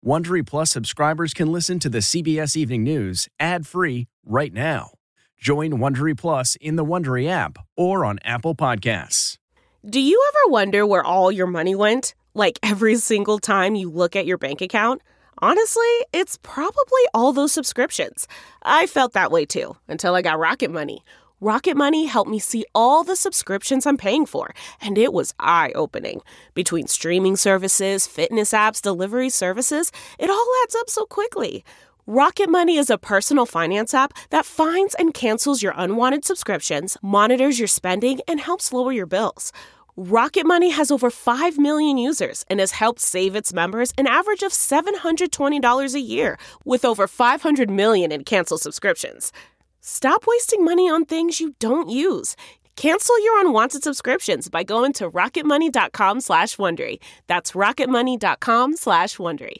Wondery Plus subscribers can listen to the CBS Evening News ad-free right now. Join Wondery Plus in the Wondery app or on Apple Podcasts. Do you ever wonder where all your money went? Like every single time you look at your bank account? Honestly, it's probably all those subscriptions. I felt that way too, until I got Rocket Money. Rocket Money helped me see all the subscriptions I'm paying for, and it was eye-opening. Between streaming services, fitness apps, delivery services, it all adds up so quickly. Rocket Money is a personal finance app that finds and cancels your unwanted subscriptions, monitors your spending, and helps lower your bills. Rocket Money has over 5 million users and has helped save its members an average of $720 a year, with over 500 million in canceled subscriptions. Stop wasting money on things you don't use. Cancel your unwanted subscriptions by going to rocketmoney.com/Wondery. That's rocketmoney.com/Wondery.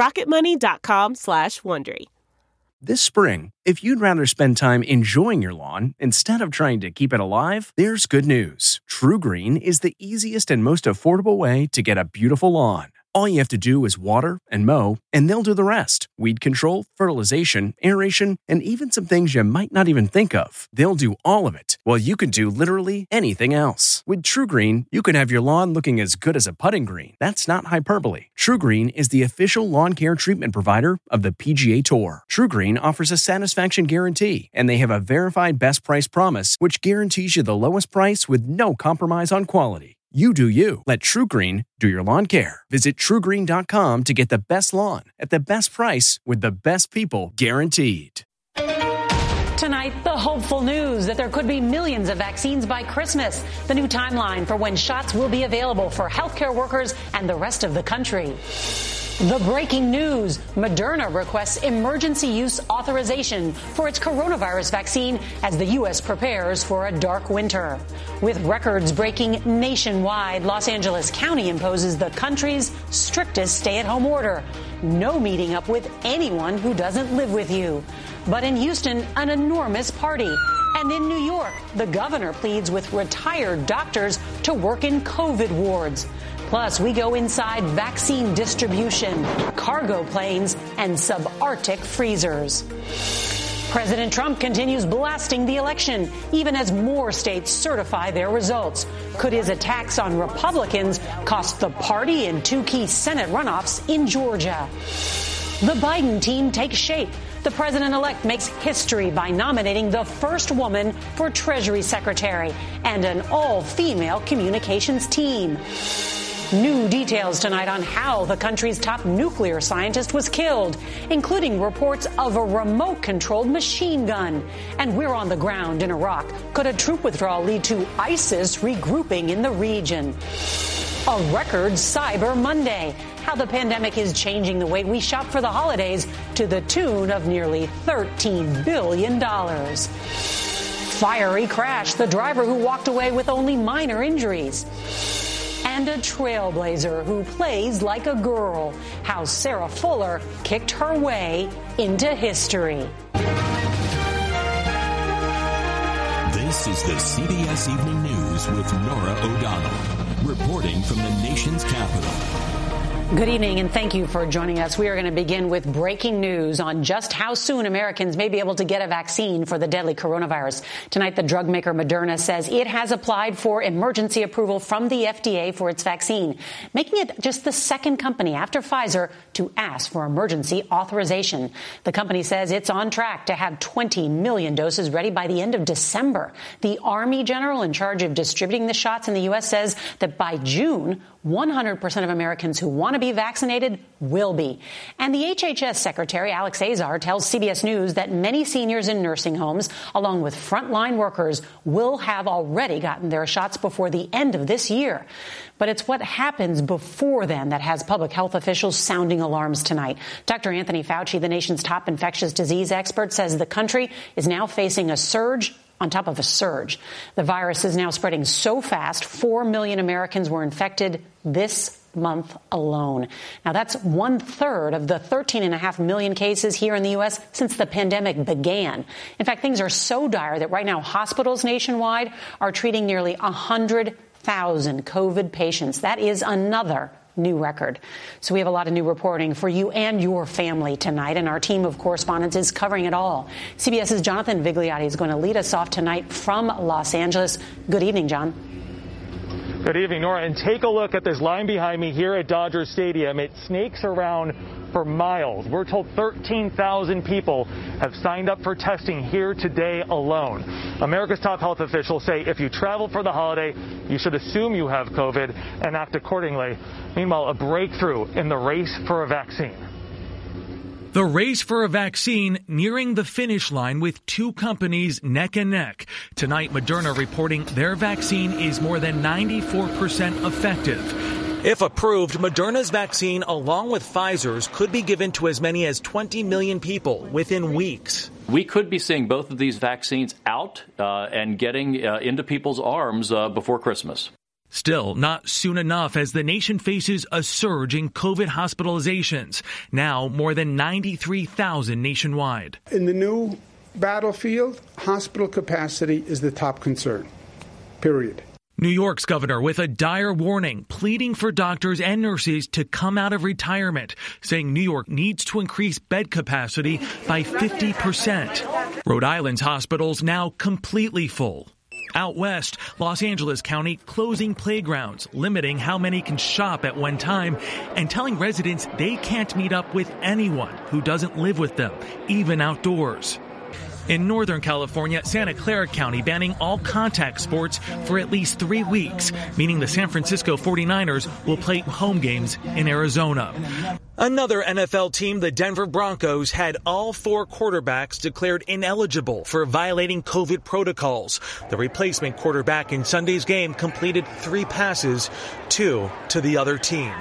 rocketmoney.com/Wondery. This spring, if you'd rather spend time enjoying your lawn instead of trying to keep it alive, there's good news. TruGreen is the easiest and most affordable way to get a beautiful lawn. All you have to do is water and mow, and they'll do the rest. Weed control, fertilization, aeration, and even some things you might not even think of. They'll do all of it, while you can do literally anything else. With TruGreen, you can have your lawn looking as good as a putting green. That's not hyperbole. TruGreen is the official lawn care treatment provider of the PGA Tour. TruGreen offers a satisfaction guarantee, and they have a verified best price promise, which guarantees you the lowest price with no compromise on quality. You do you. Let TruGreen do your lawn care. Visit TruGreen.com to get the best lawn at the best price with the best people guaranteed. Tonight, the hopeful news that there could be millions of vaccines by Christmas. The new timeline for when shots will be available for healthcare workers and the rest of the country. The breaking news, Moderna requests emergency use authorization for its coronavirus vaccine as the U.S. prepares for a dark winter. With records breaking nationwide, Los Angeles County imposes the country's strictest stay-at-home order. No meeting up with anyone who doesn't live with you. But in Houston, an enormous party. And in New York, the governor pleads with retired doctors to work in COVID wards. Plus, we go inside vaccine distribution, cargo planes, and subarctic freezers. President Trump continues blasting the election, even as more states certify their results. Could his attacks on Republicans cost the party in 2 key Senate runoffs in Georgia? The Biden team takes shape. The president-elect makes history by nominating the first woman for Treasury Secretary and an all-female communications team. New details tonight on how the country's top nuclear scientist was killed, including reports of a remote-controlled machine gun. And we're on the ground in Iraq. Could a troop withdrawal lead to ISIS regrouping in the region? A record Cyber Monday. How the pandemic is changing the way we shop for the holidays to the tune of nearly $13 billion. Fiery crash. The driver who walked away with only minor injuries. And a trailblazer who plays like a girl. How Sarah Fuller kicked her way into history. This is the CBS Evening News with Norah O'Donnell, reporting from the nation's capital. Good evening, and thank you for joining us. We are going to begin with breaking news on just how soon Americans may be able to get a vaccine for the deadly coronavirus. Tonight, the drug maker Moderna says it has applied for emergency approval from the FDA for its vaccine, making it just the second company after Pfizer to ask for emergency authorization. The company says it's on track to have 20 million doses ready by the end of December. The Army general in charge of distributing the shots in the U.S. says that by June, 100% of Americans who want to be vaccinated will be. And the HHS Secretary, Alex Azar, tells CBS News that many seniors in nursing homes, along with frontline workers, will have already gotten their shots before the end of this year. But it's what happens before then that has public health officials sounding alarms tonight. Dr. Anthony Fauci, the nation's top infectious disease expert, says the country is now facing a surge on top of a surge. The virus is now spreading so fast, 4 million Americans were infected this month alone. Now, that's 1/3 of the 13.5 million cases here in the U.S. since the pandemic began. In fact, things are so dire that right now hospitals nationwide are treating nearly 100,000 COVID patients. That is another new record. So we have a lot of new reporting for you and your family tonight, and our team of correspondents is covering it all. CBS's Jonathan Vigliotti is going to lead us off tonight from Los Angeles. Good evening, John. Good evening, Nora. And take a look at this line behind me here at Dodger Stadium. It snakes around for miles. We're told 13,000 people have signed up for testing here today alone. America's top health officials say if you travel for the holiday, you should assume you have COVID and act accordingly. Meanwhile, a breakthrough in the race for a vaccine. The race for a vaccine nearing the finish line with two companies neck and neck. Tonight, Moderna reporting their vaccine is more than 94% effective. If approved, Moderna's vaccine, along with Pfizer's, could be given to as many as 20 million people within weeks. We could be seeing both of these vaccines out and getting into people's arms before Christmas. Still, not soon enough as the nation faces a surge in COVID hospitalizations, now more than 93,000 nationwide. In the new battlefield, hospital capacity is the top concern, period. New York's governor with a dire warning, pleading for doctors and nurses to come out of retirement, saying New York needs to increase bed capacity by 50%. Rhode Island's hospitals now completely full. Out west, Los Angeles County closing playgrounds, limiting how many can shop at one time, and telling residents they can't meet up with anyone who doesn't live with them, even outdoors. In Northern California, Santa Clara County banning all contact sports for at least 3 weeks, meaning the San Francisco 49ers will play home games in Arizona. Another NFL team, the Denver Broncos, had all 4 quarterbacks declared ineligible for violating COVID protocols. The replacement quarterback in Sunday's game completed 3 passes, 2 to the other team.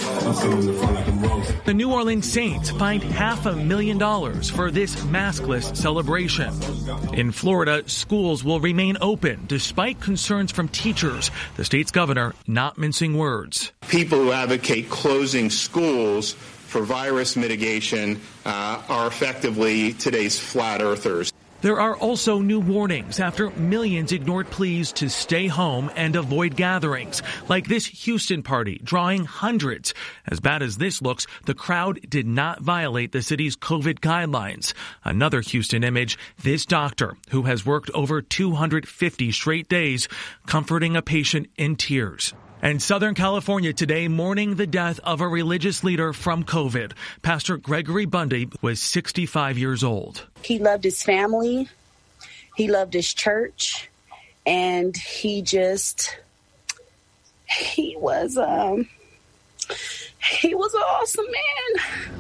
The New Orleans Saints fined $500,000 for this maskless celebration. In Florida, schools will remain open despite concerns from teachers. The state's governor not mincing words. People who advocate closing schools for virus mitigation are effectively today's flat earthers. There are also new warnings after millions ignored pleas to stay home and avoid gatherings, like this Houston party drawing hundreds. As bad as this looks, the crowd did not violate the city's COVID guidelines. Another Houston image, this doctor who has worked over 250 straight days, comforting a patient in tears. And Southern California today mourning the death of a religious leader from COVID. Pastor Gregory Bundy was 65 years old. He loved his family. He loved his church. And he was an awesome man.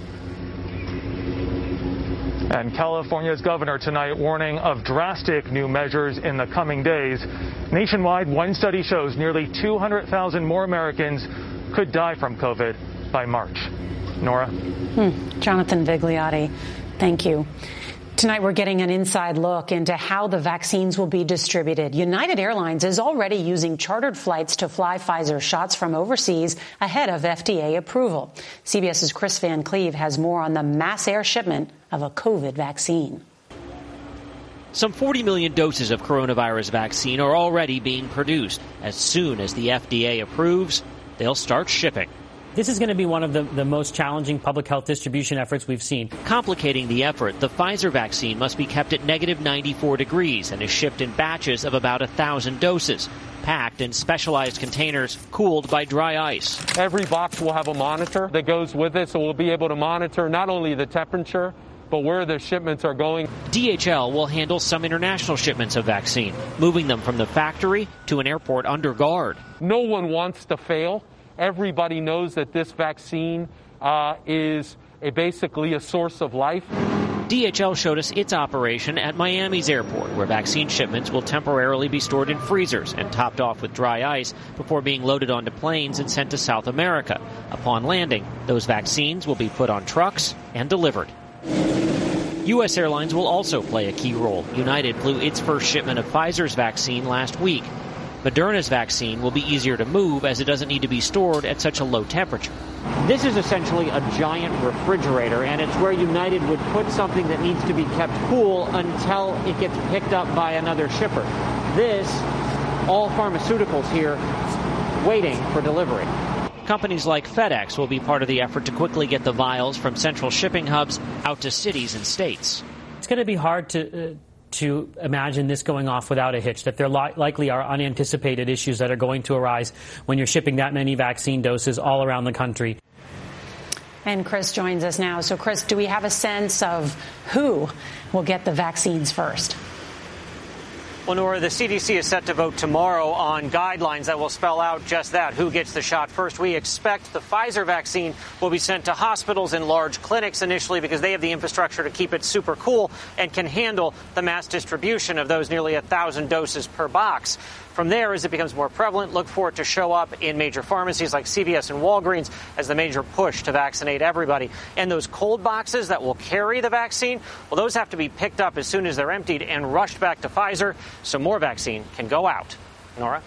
And California's governor tonight warning of drastic new measures in the coming days. Nationwide, one study shows nearly 200,000 more Americans could die from COVID by March. Nora? Jonathan Vigliotti, thank you. Tonight, we're getting an inside look into how the vaccines will be distributed. United Airlines is already using chartered flights to fly Pfizer shots from overseas ahead of FDA approval. CBS's Chris Van Cleve has more on the mass air shipment of a COVID vaccine. Some 40 million doses of coronavirus vaccine are already being produced. As soon as the FDA approves, they'll start shipping. This is going to be one of the most challenging public health distribution efforts we've seen. Complicating the effort, the Pfizer vaccine must be kept at negative 94 degrees and is shipped in batches of about 1,000 doses, packed in specialized containers cooled by dry ice. Every box will have a monitor that goes with it, so we'll be able to monitor not only the temperature, but where the shipments are going. DHL will handle some international shipments of vaccine, moving them from the factory to an airport under guard. No one wants to fail. Everybody knows that this vaccine is basically a source of life. DHL showed us its operation at Miami's airport, where vaccine shipments will temporarily be stored in freezers and topped off with dry ice before being loaded onto planes and sent to South America. Upon landing, those vaccines will be put on trucks and delivered. U.S. Airlines will also play a key role. United flew its first shipment of Pfizer's vaccine last week. Moderna's vaccine will be easier to move as it doesn't need to be stored at such a low temperature. This is essentially a giant refrigerator, and it's where United would put something that needs to be kept cool until it gets picked up by another shipper. This, all pharmaceuticals here, waiting for delivery. Companies like FedEx will be part of the effort to quickly get the vials from central shipping hubs out to cities and states. It's going to be hard to imagine this going off without a hitch, that there likely are unanticipated issues that are going to arise when you're shipping that many vaccine doses all around the country. And Chris joins us now. So, Chris, do we have a sense of who will get the vaccines first? Well, Nora, the CDC is set to vote tomorrow on guidelines that will spell out just that, who gets the shot first. We expect the Pfizer vaccine will be sent to hospitals and large clinics initially because they have the infrastructure to keep it super cool and can handle the mass distribution of those nearly 1,000 doses per box. From there, as it becomes more prevalent, look for it to show up in major pharmacies like CVS and Walgreens as the major push to vaccinate everybody. And those cold boxes that will carry the vaccine, well, those have to be picked up as soon as they're emptied and rushed back to Pfizer so more vaccine can go out. Nora?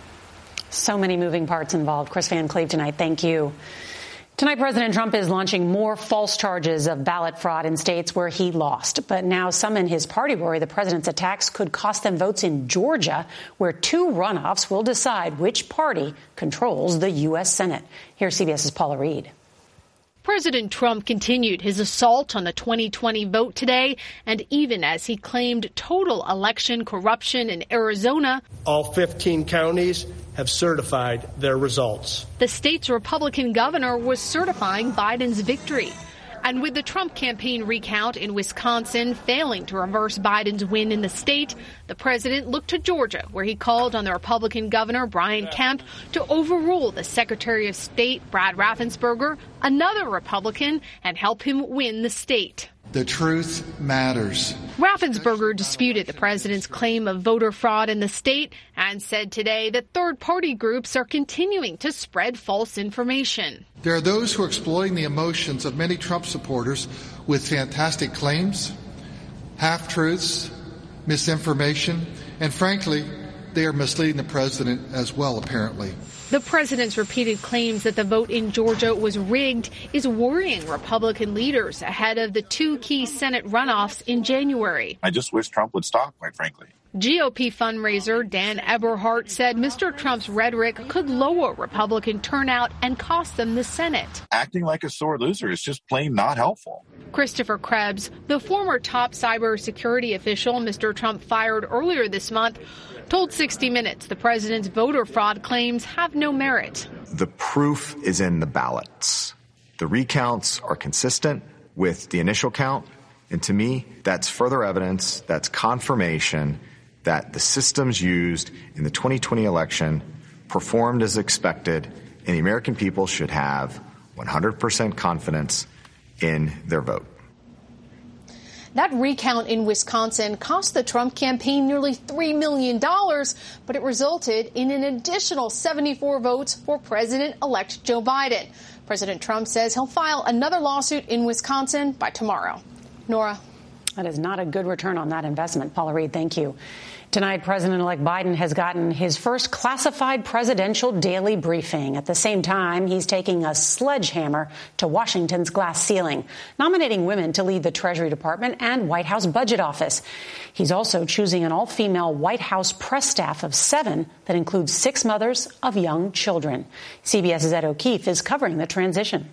So many moving parts involved. Chris Van Cleve tonight. Thank you. Tonight, President Trump is launching more false charges of ballot fraud in states where he lost. But now some in his party worry the president's attacks could cost them votes in Georgia, where 2 runoffs will decide which party controls the U.S. Senate. Here's CBS's Paula Reed. President Trump continued his assault on the 2020 vote today, and even as he claimed total election corruption in Arizona, all 15 counties have certified their results. The state's Republican governor was certifying Biden's victory. And with the Trump campaign recount in Wisconsin failing to reverse Biden's win in the state, the president looked to Georgia, where he called on the Republican governor, Brian Kemp, to overrule the Secretary of State, Brad Raffensperger, another Republican, and help him win the state. The truth matters. Raffensperger disputed the president's claim of voter fraud in the state and said today that third-party groups are continuing to spread false information. There are those who are exploiting the emotions of many Trump supporters with fantastic claims, half-truths, misinformation, and frankly, they are misleading the president as well, apparently. The president's repeated claims that the vote in Georgia was rigged is worrying Republican leaders ahead of the 2 key Senate runoffs in January. I just wish Trump would stop, quite frankly. GOP fundraiser Dan Eberhardt said Mr. Trump's rhetoric could lower Republican turnout and cost them the Senate. Acting like a sore loser is just plain not helpful. Christopher Krebs, the former top cybersecurity official Mr. Trump fired earlier this month, told 60 Minutes the president's voter fraud claims have no merit. The proof is in the ballots. The recounts are consistent with the initial count. And to me, that's further evidence, that's confirmation that the systems used in the 2020 election performed as expected, and the American people should have 100% confidence in their vote. That recount in Wisconsin cost the Trump campaign nearly $3 million, but it resulted in an additional 74 votes for President-elect Joe Biden. President Trump says he'll file another lawsuit in Wisconsin by tomorrow. Nora. That is not a good return on that investment. Paula Reed, thank you. Tonight, President-elect Biden has gotten his first classified presidential daily briefing. At the same time, he's taking a sledgehammer to Washington's glass ceiling, nominating women to lead the Treasury Department and White House Budget Office. He's also choosing an all-female White House press staff of 7 that includes 6 mothers of young children. CBS's Ed O'Keefe is covering the transition.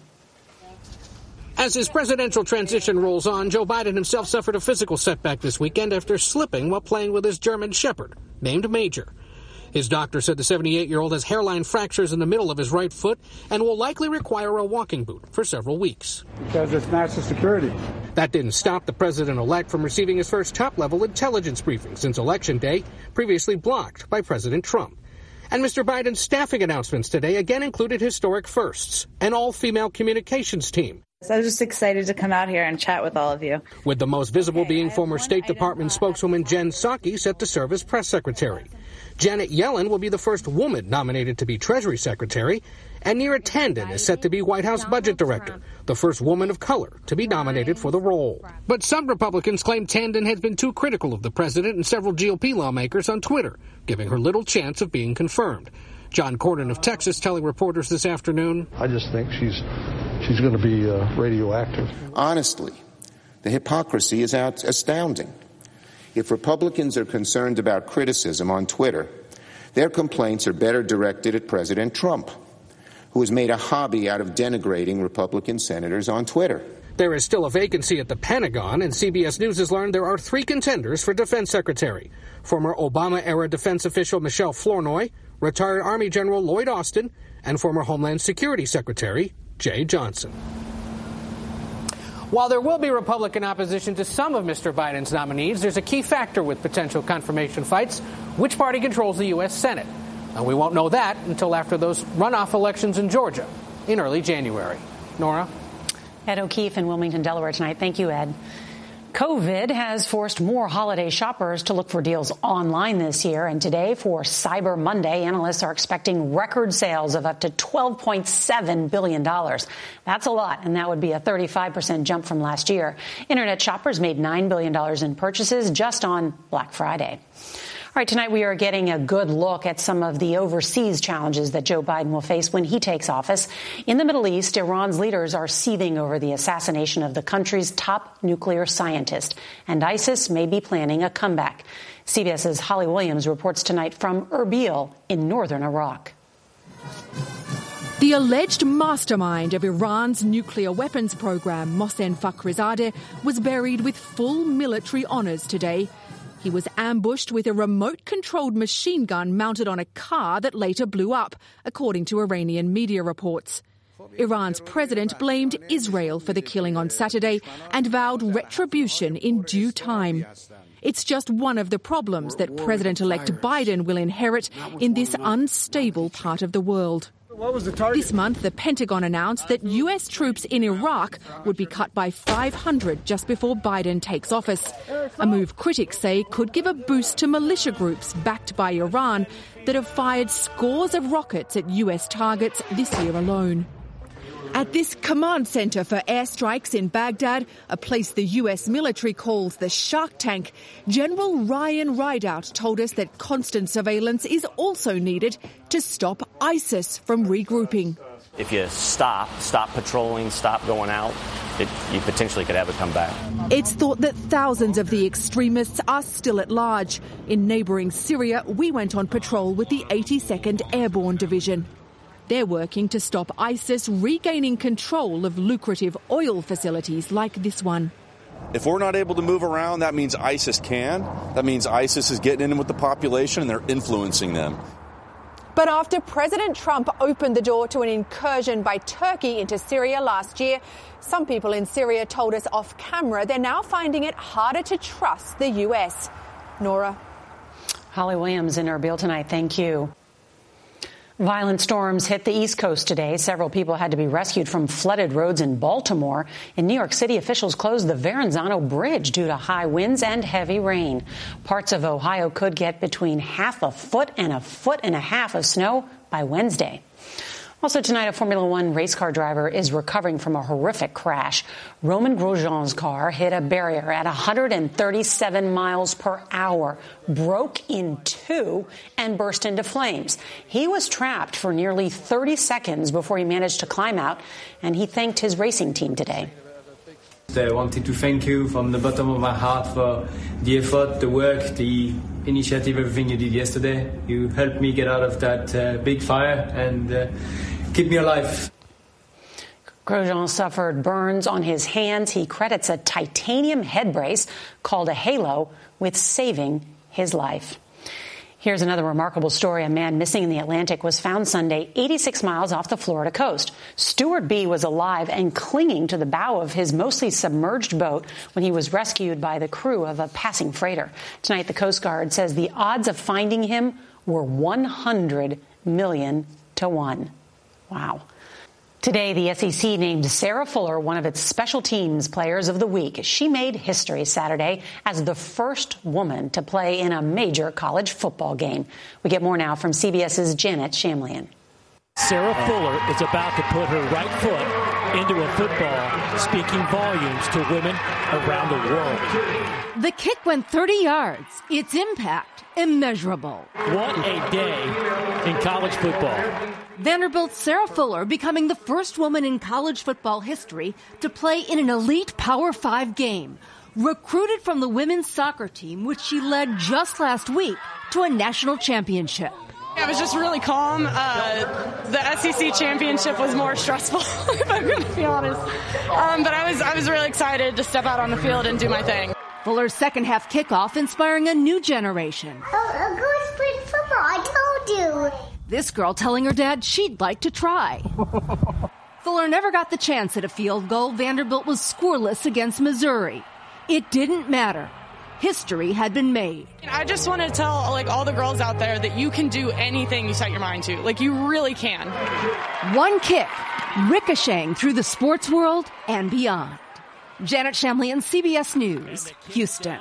As his presidential transition rolls on, Joe Biden himself suffered a physical setback this weekend after slipping while playing with his German Shepherd, named Major. His doctor said the 78-year-old has hairline fractures in the middle of his right foot and will likely require a walking boot for several weeks. Because it's national security. That didn't stop the president-elect from receiving his first top-level intelligence briefing since Election Day, previously blocked by President Trump. And Mr. Biden's staffing announcements today again included historic firsts, an all-female communications team. So I was just excited to come out here and chat with all of you. With the most visible being former State Department spokeswoman Jen Psaki set to serve as press secretary. Janet Yellen will be the first woman nominated to be Treasury Secretary, and Neera Tanden is set to be White House Budget Director, the first woman of color to be nominated for the role. But some Republicans claim Tanden has been too critical of the president and several GOP lawmakers on Twitter, giving her little chance of being confirmed. John Cornyn of Texas telling reporters this afternoon, I just think she's going to be radioactive. Honestly, the hypocrisy is astounding. If Republicans are concerned about criticism on Twitter, their complaints are better directed at President Trump. who has made a hobby out of denigrating Republican senators on Twitter. There is still a vacancy at the Pentagon, and CBS News has learned there are 3 contenders for Defense Secretary. Former Obama-era defense official Michelle Flournoy, retired Army General Lloyd Austin, and former Homeland Security Secretary Jay Johnson. While there will be Republican opposition to some of Mr. Biden's nominees, there's a key factor with potential confirmation fights: which party controls the U.S. Senate. And we won't know that until after those runoff elections in Georgia in early January. Nora? Ed O'Keefe in Wilmington, Delaware tonight. Thank you, Ed. COVID has forced more holiday shoppers to look for deals online this year. And today, for Cyber Monday, analysts are expecting record sales of up to $12.7 billion. That's a lot, and that would be a 35% jump from last year. Internet shoppers made $9 billion in purchases just on Black Friday. All right, tonight we are getting a good look at some of the overseas challenges that Joe Biden will face when he takes office. In the Middle East, Iran's leaders are seething over the assassination of the country's top nuclear scientist, and ISIS may be planning a comeback. CBS's Holly Williams reports tonight from Erbil in northern Iraq. The alleged mastermind of Iran's nuclear weapons program, Mohsen Fakhrizadeh, was buried with full military honors today. He was ambushed with a remote-controlled machine gun mounted on a car that later blew up, according to Iranian media reports. Iran's president blamed Israel for the killing on Saturday and vowed retribution in due time. It's just one of the problems that President-elect Biden will inherit in this unstable part of the world. This month, the Pentagon announced that U.S. troops in Iraq would be cut by 500 just before Biden takes office, a move critics say could give a boost to militia groups backed by Iran that have fired scores of rockets at U.S. targets this year alone. At this command center for airstrikes in Baghdad, a place the U.S. military calls the Shark Tank, General Ryan Rideout told us that constant surveillance is also needed to stop ISIS from regrouping. If you stop patrolling, stop going out, you potentially could have it come back. It's thought that thousands of the extremists are still at large. In neighbouring Syria, we went on patrol with the 82nd Airborne Division. They're working to stop ISIS regaining control of lucrative oil facilities like this one. If we're not able to move around, that means ISIS can. That means ISIS is getting in with the population and they're influencing them. But after President Trump opened the door to an incursion by Turkey into Syria last year, some people in Syria told us off camera they're now finding it harder to trust the U.S. Nora? Holly Williams in Erbil tonight. Thank you. Violent storms hit the East Coast today. Several people had to be rescued from flooded roads in Baltimore. In New York City, officials closed the Verrazano Bridge due to high winds and heavy rain. Parts of Ohio could get between half a foot and 1.5 feet of snow by Wednesday. Also tonight, a Formula One race car driver is recovering from a horrific crash. Romain Grosjean's car hit a barrier at 137 miles per hour, broke in two, and burst into flames. He was trapped for nearly 30 seconds before he managed to climb out, and he thanked his racing team today. I wanted to thank you from the bottom of my heart for the effort, the work, the initiative, everything you did yesterday. You helped me get out of that big fire and keep me alive. Grosjean suffered burns on his hands. He credits a titanium head brace called a halo with saving his life. Here's another remarkable story. A man missing in the Atlantic was found Sunday 86 miles off the Florida coast. Stuart B. was alive and clinging to the bow of his mostly submerged boat when he was rescued by the crew of a passing freighter. Tonight, the Coast Guard says the odds of finding him were 100 million to 1. Wow. Today, the SEC named Sarah Fuller one of its special teams players of the week. She made history Saturday as the first woman to play in a major college football game. We get more now from CBS's Janet Shamlian. Sarah Fuller is about to put her right foot into a football, speaking volumes to women around the world. The kick went 30 yards. Its impact, immeasurable. What a day in college football. Vanderbilt's Sarah Fuller becoming the first woman in college football history to play in an elite Power 5 game. Recruited from the women's soccer team, which she led just last week to a national championship. I was just really calm. The SEC championship was more stressful, if I'm going to be honest. But I was really excited to step out on the field and do my thing. Fuller's second half kickoff inspiring a new generation. I'll go play football, I told you. This girl telling her dad she'd like to try. Fuller never got the chance at a field goal. Vanderbilt was scoreless against Missouri. It didn't matter. History had been made. I just want to tell all the girls out there that you can do anything you set your mind to. You really can. One kick, ricocheting through the sports world and beyond. Janet Shamlian, CBS News, Houston.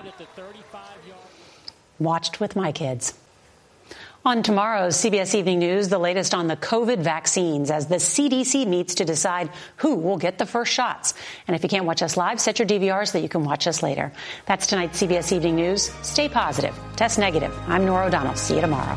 Watched with my kids. On tomorrow's CBS Evening News, the latest on the COVID vaccines as the CDC meets to decide who will get the first shots. And if you can't watch us live, set your DVR so that you can watch us later. That's tonight's CBS Evening News. Stay positive. Test negative. I'm Norah O'Donnell. See you tomorrow.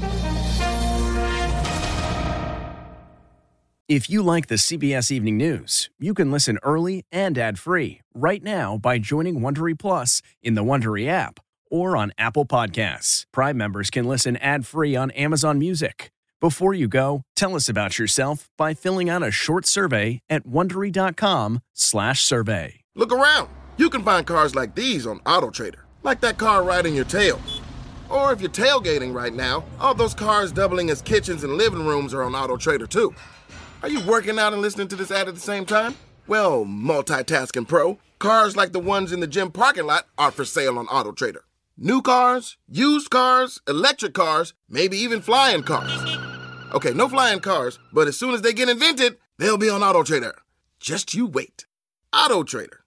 If you like the CBS Evening News, you can listen early and ad-free right now by joining Wondery Plus in the Wondery app or on Apple Podcasts. Prime members can listen ad-free on Amazon Music. Before you go, tell us about yourself by filling out a short survey at Wondery.com/survey. Look around. You can find cars like these on AutoTrader, like that car right in your tail. Or if you're tailgating right now, all those cars doubling as kitchens and living rooms are on AutoTrader too. Are you working out and listening to this ad at the same time? Well, multitasking pro, cars like the ones in the gym parking lot are for sale on AutoTrader. New cars, used cars, electric cars, maybe even flying cars. Okay, no flying cars, but as soon as they get invented, they'll be on AutoTrader. Just you wait. AutoTrader.